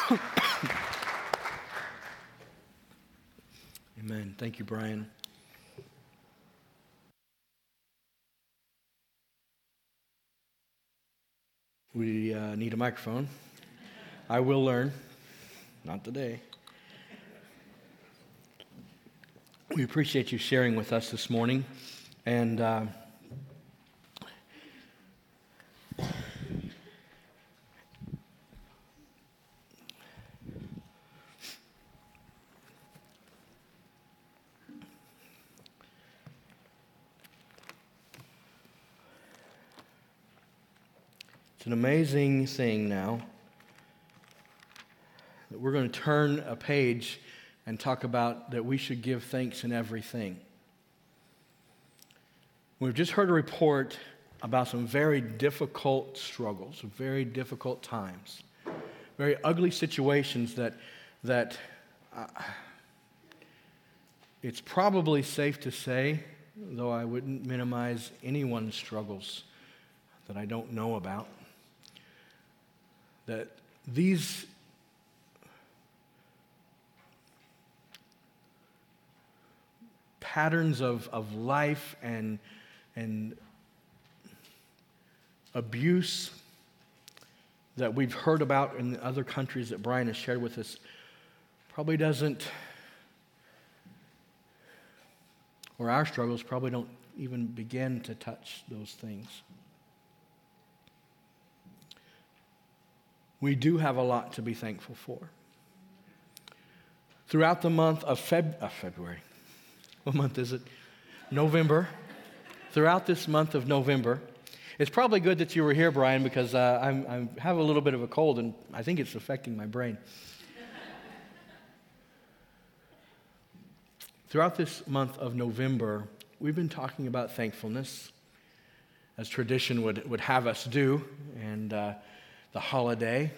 Amen. Thank you, Brian. We need a microphone. I will learn. Not today. We appreciate you sharing with us this morning. And it's an amazing thing now that we're going to turn a page and talk about that we should give thanks in everything. We've just heard a report about some very difficult struggles, very difficult times, very ugly situations that it's probably safe to say, though I wouldn't minimize anyone's struggles that I don't know about, that these patterns of life and abuse that we've heard about in other countries that Brian has shared with us probably doesn't, or our struggles probably don't even begin to touch those things. We do have a lot to be thankful for. Throughout the month of February, what month is it? November. Throughout this month of November, it's probably good that you were here, Brian, because I have a little bit of a cold, and I think it's affecting my brain. Throughout this month of November, we've been talking about thankfulness, as tradition would have us do, and the holiday.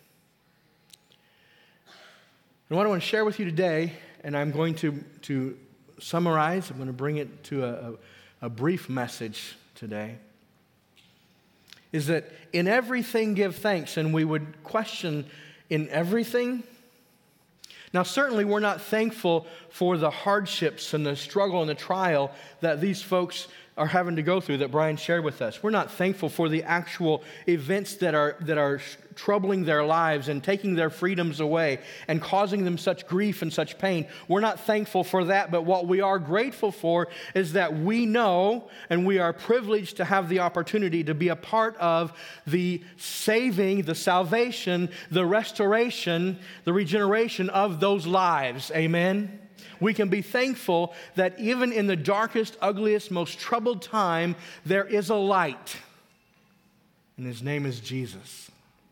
And what I want to share with you today, and I'm going to summarize, I'm going to bring it to a brief message today, is that in everything give thanks, and we would question in everything. Now, certainly we're not thankful for the hardships and the struggle and the trial that these folks are having to go through that Brian shared with us. We're not thankful for the actual events that are troubling their lives and taking their freedoms away and causing them such grief and such pain. We're not thankful for that, but what we are grateful for is that we know and we are privileged to have the opportunity to be a part of the saving, the salvation, the restoration, the regeneration of those lives. Amen? We can be thankful that even in the darkest, ugliest, most troubled time, there is a light. And His name is Jesus.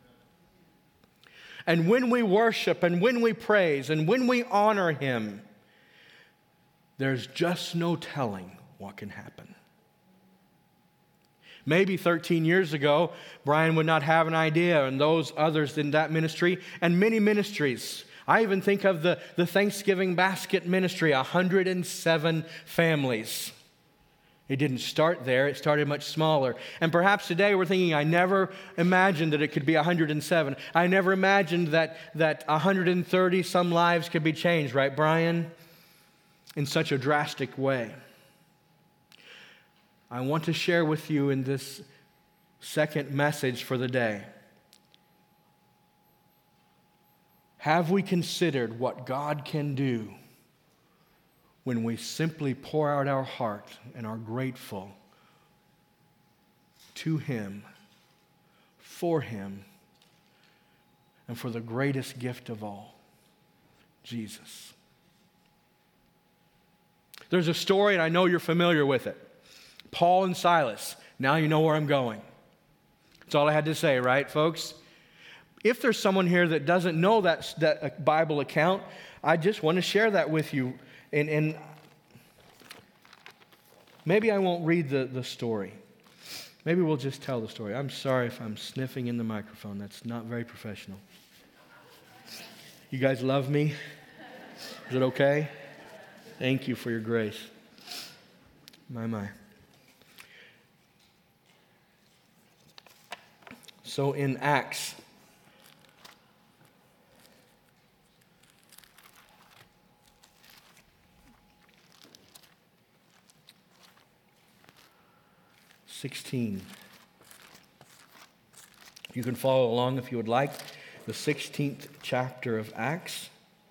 And when we worship and when we praise and when we honor Him, there's just no telling what can happen. Maybe 13 years ago, Brian would not have an idea, and those others in that ministry, and many ministries. I even think of the Thanksgiving basket ministry, 107 families. It didn't start there. It started much smaller. And perhaps today we're thinking, I never imagined that it could be 107. I never imagined that 130 some lives could be changed, right, Brian? In such a drastic way. I want to share with you in this second message for the day. Have we considered what God can do when we simply pour out our heart and are grateful to Him, for Him, and for the greatest gift of all, Jesus? There's a story, and I know you're familiar with it. Paul and Silas. Now you know where I'm going. That's all I had to say, right, folks? If there's someone here that doesn't know that Bible account, I just want to share that with you. And maybe I won't read the story. Maybe we'll just tell the story. I'm sorry if I'm sniffing in the microphone. That's not very professional. You guys love me? Is it okay? Thank you for your grace. My. So in Acts 16. You can follow along if you would like. The 16th chapter of Acts.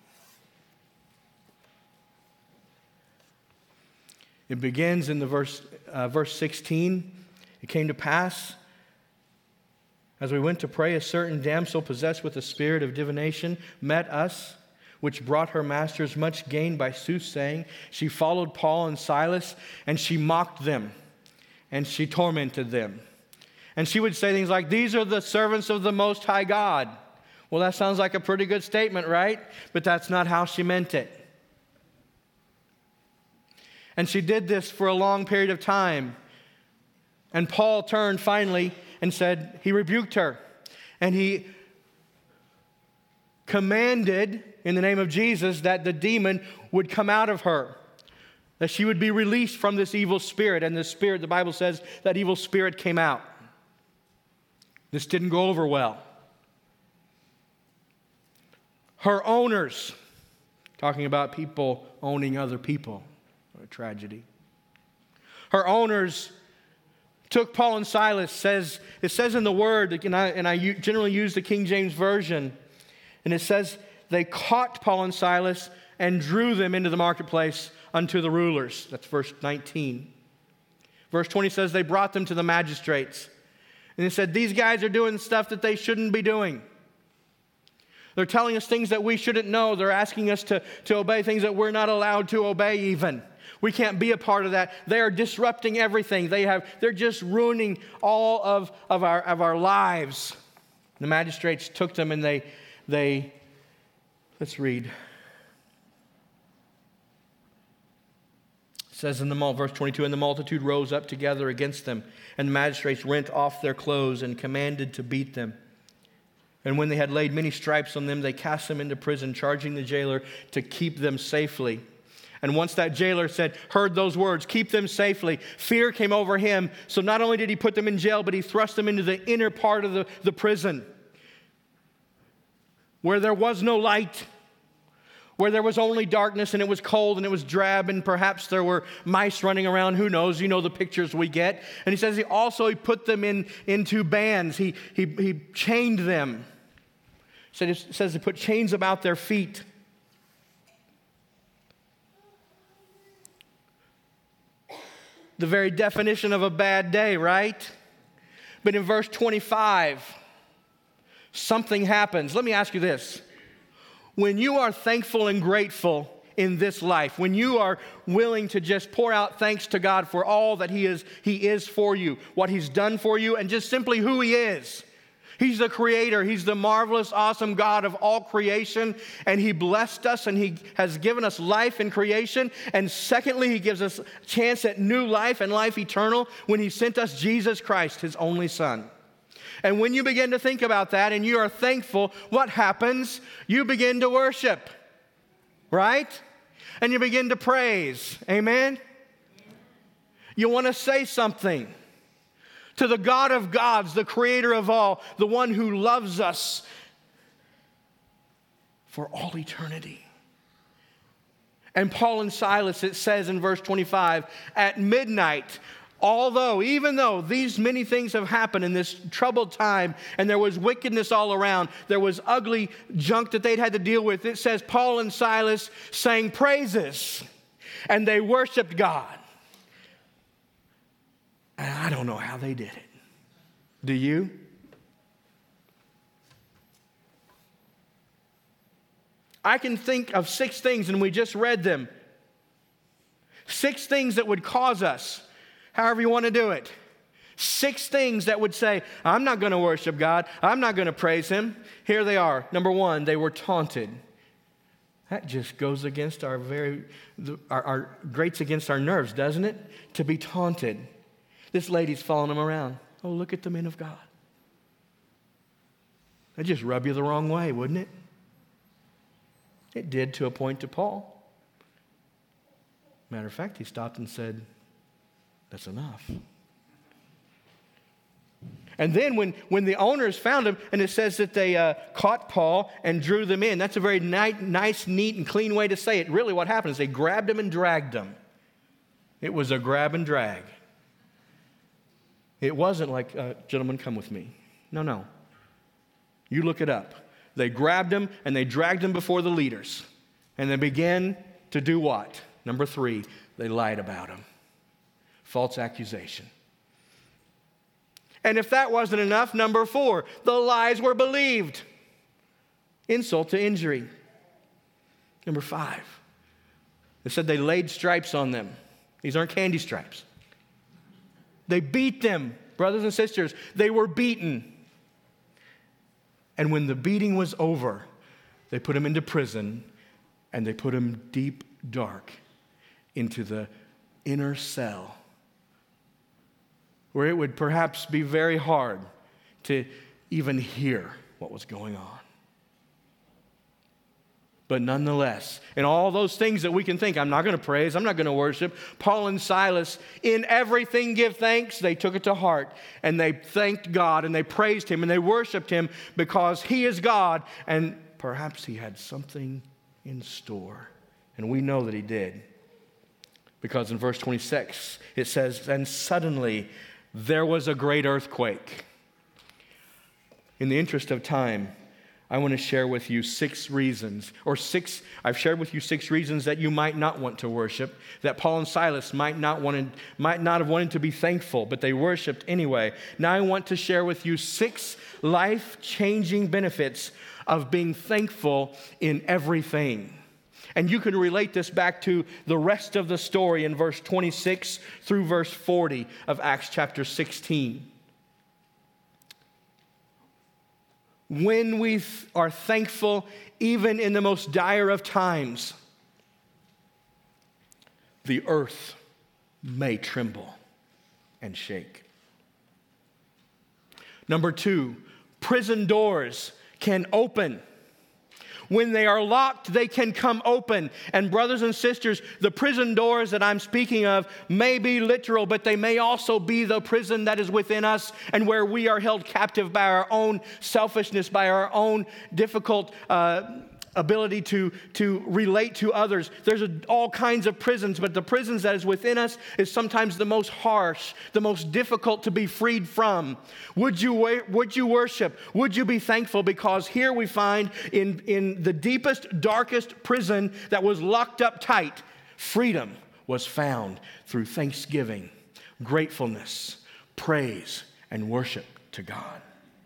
It begins in the verse 16. It came to pass, as we went to pray, a certain damsel possessed with a spirit of divination met us, which brought her masters much gain by soothsaying. She followed Paul and Silas, and she mocked them, and she tormented them. And she would say things like, "These are the servants of the Most High God." Well, that sounds like a pretty good statement, right? But that's not how she meant it. And she did this for a long period of time. And Paul turned finally and said, he rebuked her. And he commanded in the name of Jesus that the demon would come out of her, that she would be released from this evil spirit. And the spirit, the Bible says, that evil spirit came out. This didn't go over well. Her owners, talking about people owning other people, what a tragedy. Her owners took Paul and Silas. It says in the Word, and I generally use the King James Version, and it says they caught Paul and Silas and drew them into the marketplace unto the rulers. That's verse 19. Verse 20 says they brought them to the magistrates. And it said, these guys are doing stuff that they shouldn't be doing. They're telling us things that we shouldn't know. They're asking us to obey things that we're not allowed to obey even. We can't be a part of that. They are disrupting everything. They're just ruining all of our lives. The magistrates took them and they let's read. It says in verse 22, and the multitude rose up together against them, and the magistrates rent off their clothes and commanded to beat them. And when they had laid many stripes on them, they cast them into prison, charging the jailer to keep them safely. And once that jailer heard those words, keep them safely, fear came over him. So not only did he put them in jail, but he thrust them into the inner part of the prison, where there was no light, where there was only darkness, and it was cold and it was drab, and perhaps there were mice running around. Who knows? You know the pictures we get. And he says he put them into bands. He chained them. It says he put chains about their feet. The very definition of a bad day, right? But in verse 25, something happens. Let me ask you this. When you are thankful and grateful in this life, when you are willing to just pour out thanks to God for all that He is for you, what He's done for you, and just simply who He is. He's the creator. He's the marvelous, awesome God of all creation. And He blessed us and He has given us life in creation. And secondly, He gives us a chance at new life and life eternal when He sent us Jesus Christ, His only Son. And when you begin to think about that and you are thankful, what happens? You begin to worship, right? And you begin to praise. Amen? You want to say something to the God of gods, the creator of all, the one who loves us for all eternity. And Paul and Silas, it says in verse 25, at midnight, even though these many things have happened in this troubled time, and there was wickedness all around, there was ugly junk that they'd had to deal with, it says Paul and Silas sang praises, and they worshiped God. And I don't know how they did it. Do you? I can think of 6 things, and we just read them. 6 things that would cause us, however you want to do it. 6 things that would say, I'm not going to worship God. I'm not going to praise Him. Here they are. Number 1, they were taunted. That just goes against our grates against our nerves, doesn't it? To be taunted. This lady's following him around. Oh, look at the men of God. That'd just rub you the wrong way, wouldn't it? It did to a point to Paul. Matter of fact, he stopped and said, that's enough. And then when the owners found him, and it says that they caught Paul and drew them in. That's a very nice, neat, and clean way to say it. Really what happened is they grabbed him and dragged him. It was a grab and drag. It wasn't like, gentlemen, come with me. No. You look it up. They grabbed him and they dragged him before the leaders. And they began to do what? Number 3, they lied about him. False accusation. And if that wasn't enough, number 4, the lies were believed. Insult to injury. Number 5, they said they laid stripes on them. These aren't candy stripes. They beat them, brothers and sisters. They were beaten. And when the beating was over, they put him into prison, and they put him deep, dark, into the inner cell, where it would perhaps be very hard to even hear what was going on. But nonetheless, in all those things that we can think, I'm not going to praise, I'm not going to worship, Paul and Silas, in everything give thanks. They took it to heart, and they thanked God, and they praised Him, and they worshiped Him because He is God, and perhaps He had something in store. And we know that He did. Because in verse 26, it says, and suddenly there was a great earthquake. In the interest of time, I want to share with you 6 reasons, I've shared with you 6 reasons that you might not want to worship, that Paul and Silas might not have wanted to be thankful, but they worshiped anyway. Now I want to share with you 6 life-changing benefits of being thankful in everything. And you can relate this back to the rest of the story in verse 26 through verse 40 of Acts chapter 16. When we are thankful, even in the most dire of times, the earth may tremble and shake. Number 2, prison doors can open. When they are locked, they can come open. And brothers and sisters, the prison doors that I'm speaking of may be literal, but they may also be the prison that is within us and where we are held captive by our own selfishness, by our own difficult ability to relate to others. There's all kinds of prisons, but the prisons that is within us is sometimes the most harsh, the most difficult to be freed from. Would you worship? Would you be thankful? Because here we find in the deepest, darkest prison that was locked up tight, freedom was found through thanksgiving, gratefulness, praise, and worship to God.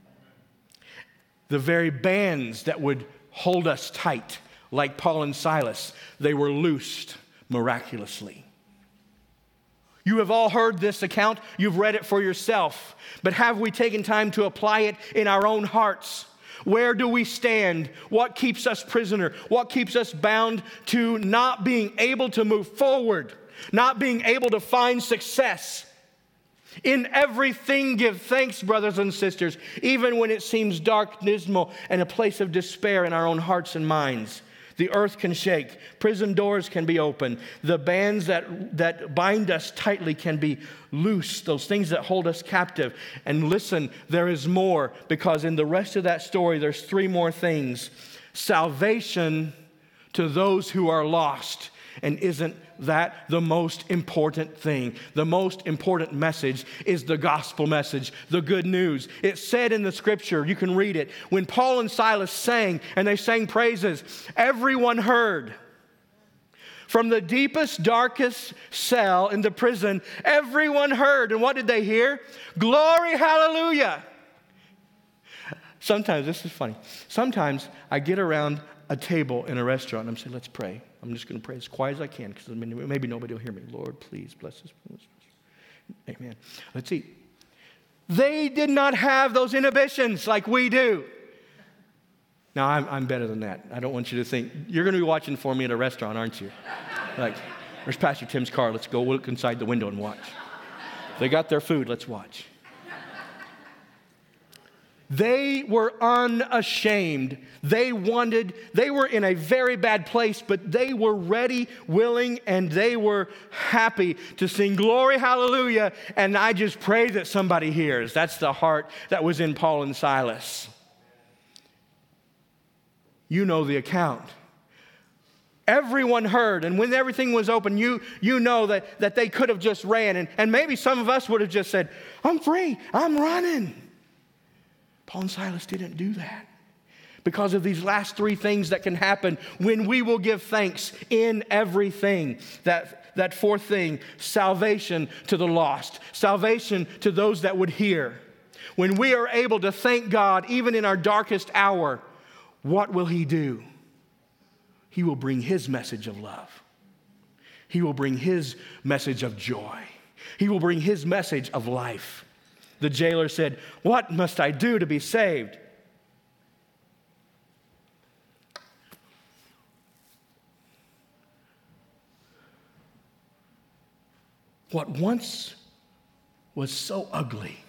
The very bands that would hold us tight, like Paul and Silas, they were loosed miraculously. You have all heard this account. You've read it for yourself. But have we taken time to apply it in our own hearts? Where do we stand? What keeps us prisoner? What keeps us bound to not being able to move forward, not being able to find success? In everything give thanks, brothers and sisters, even when it seems dark, dismal, and a place of despair in our own hearts and minds. The earth can shake. Prison doors can be opened. The bands that bind us tightly can be loosed, those things that hold us captive. And listen, there is more, because in the rest of that story, there's 3 more things. Salvation to those who are lost. And isn't that the most important thing? The most important message is the gospel message, the good news. It's said in the scripture, you can read it. When Paul and Silas sang, and they sang praises, everyone heard. From the deepest, darkest cell in the prison, everyone heard. And what did they hear? Glory, hallelujah. Sometimes, this is funny. Sometimes I get around a table in a restaurant and I'm saying, let's pray. I'm just going to pray as quiet as I can because maybe nobody will hear me. Lord, please bless this. Amen. Let's eat. They did not have those inhibitions like we do. Now, I'm better than that. I don't want you to think, you're going to be watching for me at a restaurant, aren't you? Like, there's Pastor Tim's car. Let's go look inside the window and watch. They got their food. Let's watch. They were unashamed. They were in a very bad place, but they were ready, willing, and they were happy to sing glory, hallelujah. And I just pray that somebody hears. That's the heart that was in Paul and Silas. You know the account. Everyone heard, and when everything was open, you know that they could have just ran, and maybe some of us would have just said, I'm free, I'm running. Paul and Silas didn't do that because of these last three things that can happen when we will give thanks in everything. That fourth thing, salvation to the lost, salvation to those that would hear. When we are able to thank God even in our darkest hour, what will He do? He will bring His message of love. He will bring His message of joy. He will bring His message of life. The jailer said, what must I do to be saved? What once was so ugly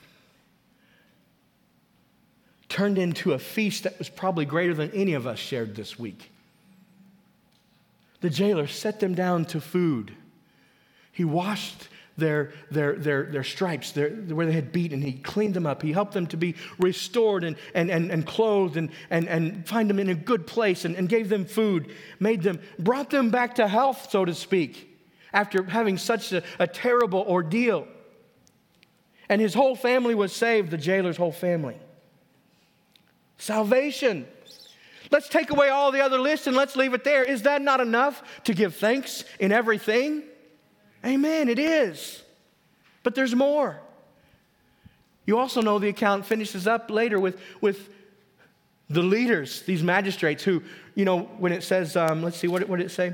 turned into a feast that was probably greater than any of us shared this week. The jailer set them down to food. He washed their stripes, where they had beaten. He cleaned them up. He helped them to be restored and clothed and find them in a good place and gave them food, brought them back to health, so to speak, after having such a terrible ordeal. And his whole family was saved, the jailer's whole family. Salvation. Let's take away all the other lists and let's leave it there. Is that not enough to give thanks in everything? Amen, it is. But there's more. You also know the account finishes up later with the leaders, these magistrates who, when it says, let's see, what did it say?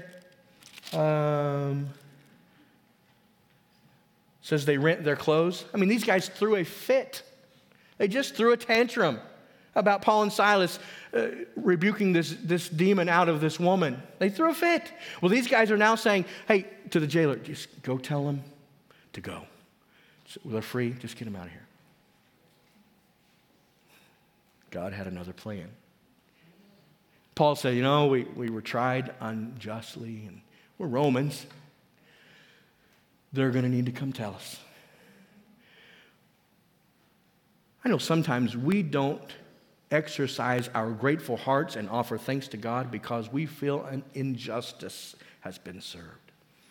Says they rent their clothes. I mean, these guys threw a fit. They just threw a tantrum about Paul and Silas rebuking this demon out of this woman. They threw a fit. Well, these guys are now saying, hey, to the jailer, just go tell them to go. They're free. Just get them out of here. God had another plan. Paul said, we were tried unjustly, and we're Romans. They're going to need to come tell us. I know sometimes we don't exercise our grateful hearts and offer thanks to God because we feel an injustice has been served.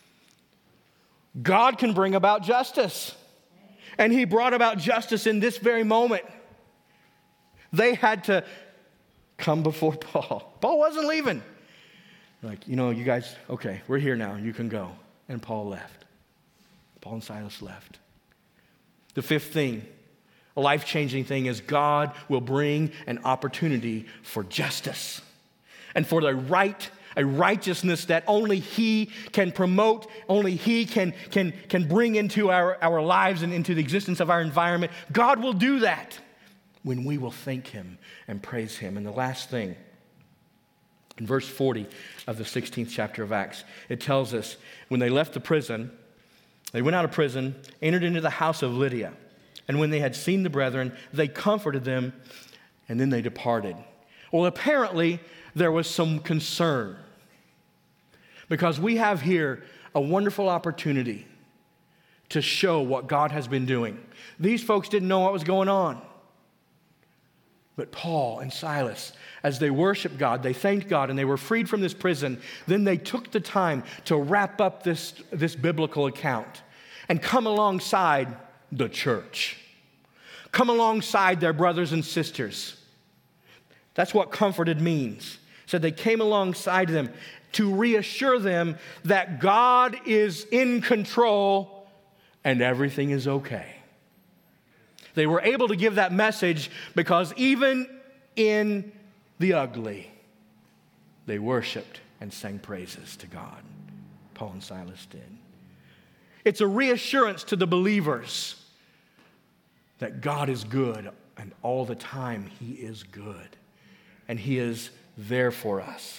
God can bring about justice. And He brought about justice in this very moment. They had to come before Paul. Paul wasn't leaving. Like, you guys, okay, we're here now. You can go. And Paul left. Paul and Silas left. The fifth thing, a life-changing thing, is God will bring an opportunity for justice and for a righteousness that only He can promote, only He can bring into our lives and into the existence of our environment. God will do that when we will thank Him and praise Him. And the last thing, in verse 40 of the 16th chapter of Acts, it tells us when they left the prison, they went out of prison, entered into the house of Lydia. And when they had seen the brethren, they comforted them, and then they departed. Well, apparently, there was some concern. Because we have here a wonderful opportunity to show what God has been doing. These folks didn't know what was going on. But Paul and Silas, as they worshiped God, they thanked God, and they were freed from this prison. Then they took the time to wrap up this biblical account and come alongside the church. Come alongside their brothers and sisters. That's what comforted means. So they came alongside them to reassure them that God is in control and everything is okay. They were able to give that message because even in the ugly, they worshiped and sang praises to God. Paul and Silas did. It's a reassurance to the believers that God is good, and all the time He is good, and He is there for us.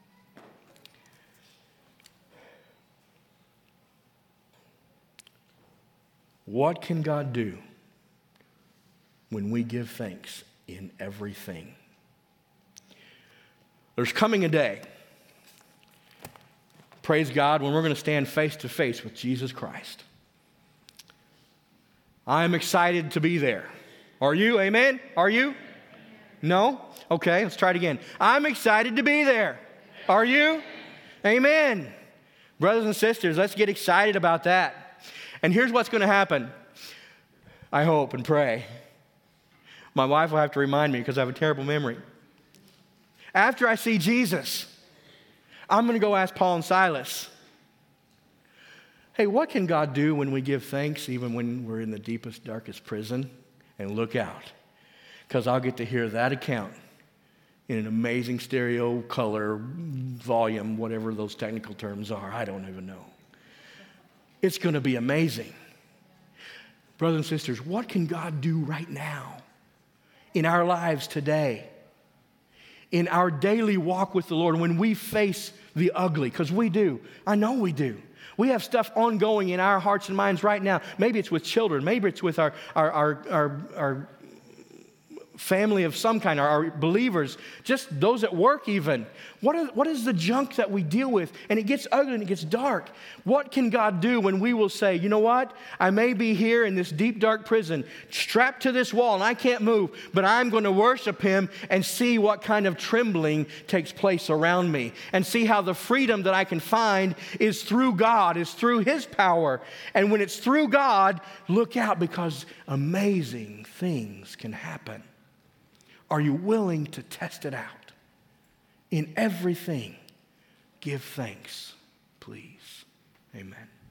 What can God do when we give thanks in everything? There's coming a day, praise God, when we're going to stand face to face with Jesus Christ. I'm excited to be there. Are you? Amen? Are you? No? Okay, let's try it again. I'm excited to be there. Are you? Amen. Brothers and sisters, let's get excited about that. And here's what's going to happen. I hope and pray. My wife will have to remind me because I have a terrible memory. After I see Jesus, I'm going to go ask Paul and Silas, hey, what can God do when we give thanks even when we're in the deepest, darkest prison? And look out, because I'll get to hear that account in an amazing stereo, color, volume, whatever those technical terms are. I don't even know. It's going to be amazing. Brothers and sisters, what can God do right now in our lives today? In our daily walk with the Lord, when we face the ugly, because we do. I know we do. We have stuff ongoing in our hearts and minds right now. Maybe it's with children. Maybe it's with our family of some kind, our believers, just those at work even. What is the junk that we deal with? And it gets ugly and it gets dark. What can God do when we will say, you know what? I may be here in this deep, dark prison, strapped to this wall, and I can't move, but I'm going to worship Him and see what kind of trembling takes place around me, and see how the freedom that I can find is through God, is through His power. And when it's through God, look out, because amazing things can happen. Are you willing to test it out? In everything, give thanks, please. Amen.